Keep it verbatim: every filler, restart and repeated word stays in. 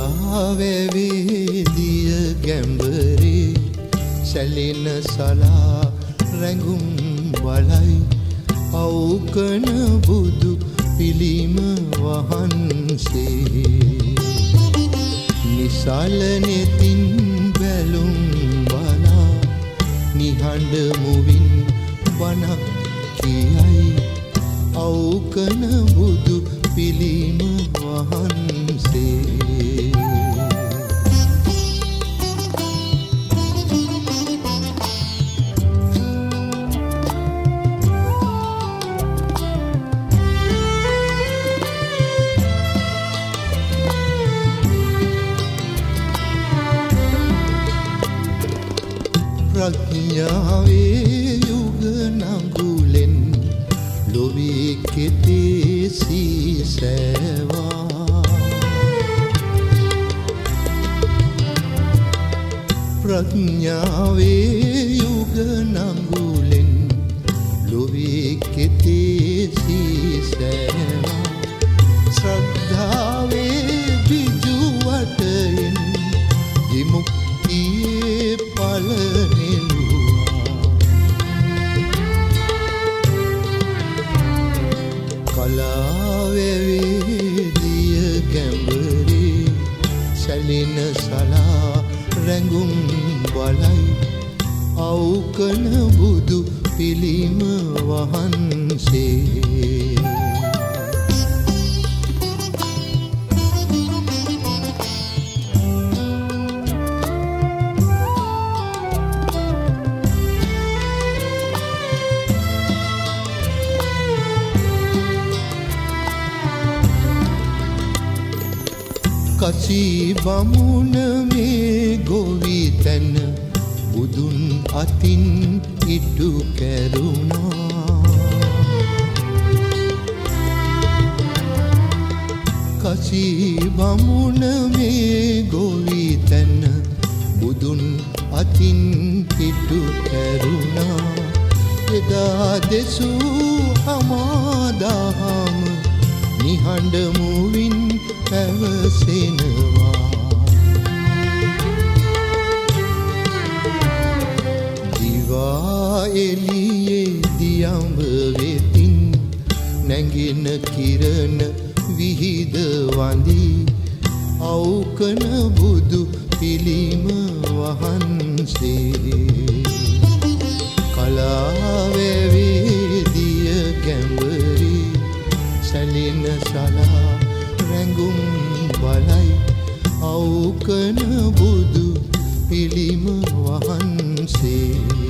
කලාවැවේදිය ගැඹරේ සැලෙන සලා රැඟුම් බලයි අවුකන බුදු පිළිම වහන්සේ නිසල නෙතින් බැලුම් බලා නිහඬ මුවින් බණක් කියයි අවුකන බුදු පිළිම වහන්සේ ප්‍රඥාවේ යුග නඟුලෙන් ලොවේ කෙතේ සීසෑවා ප්‍රඥාවේ යුග නඟුලෙන් ලොවේ කෙතේ සීසෑවා ශ්‍රද්ධාවේ බිජු වටයෙන් විමුක්තියේ පල කලාවැවේදිය ගැඹරේ සැලෙන සලා රැඟුම් බලයි අවුකන බුදු පිළිම වහන්සේ කසී බමුණ මේ ගොවි තැන බුදුන් අතින් ඉටු කැරුණා කසී බමුණ මේ ගොවි තැන බුදුන් අතින් ඉටු කැරුණා එදා දෙසූ හමාදහම නිහඬ මුවින් පැවසෙනවා දිවා එළියේ දියඹ වෙතින් නැගින කිරණ විහිද වඳි අවුකන බුදු පිළිම වහන්සේ කලාවැවේදිය ගැඹරේ සැලෙන සලා රැඟුම් බලයි අවුකන බුදු පිළිම වහන්සේ